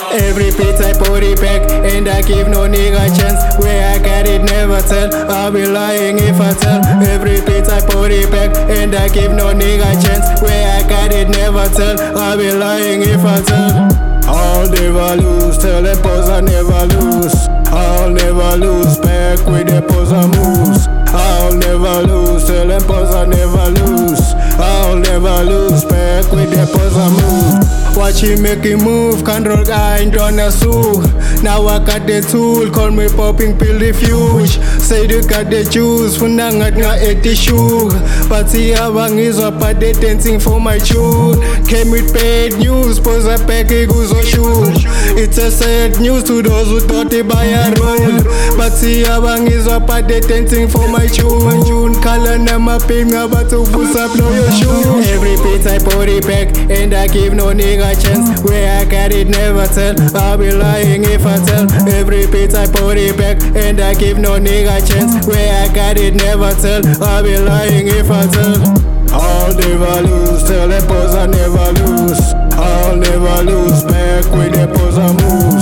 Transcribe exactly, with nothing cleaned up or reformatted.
Every beat I put it back, and I give no nigga chance. Where I got it, never tell. I'll be lying if I tell. Every beat I put it back, and I give no nigga chance. Where I got it, never tell. I'll be lying if I tell. I'll never lose, tell them pose I never lose. I'll never lose, back with the pose I moves. I'll never lose, tell them pose I never lose. I'll never lose, back with the pose I move. Watch him make him move, control guy ain't gonna sue. Now I got the tool, call me popping pill refuge. Say you got the juice, funangat nga eat the shoe. But see abang is up at the dancing for my tune. Came with bad news, pose a pack a goose or shoe. It's a sad news to those who thought they buy a rule. But see abang is up at the dancing for my tune. Kala na maping about to boost up blow your shoe. Every beat I put it back, and I give no nigga chance. Where I got it, never tell. I'll be lying if I tell. Every beat I put it back, and I give no nigga chance. Where I got it, never tell. I'll be lying if I tell. I'll never lose, tell them pose I never lose. I'll never lose, back with the pose I move.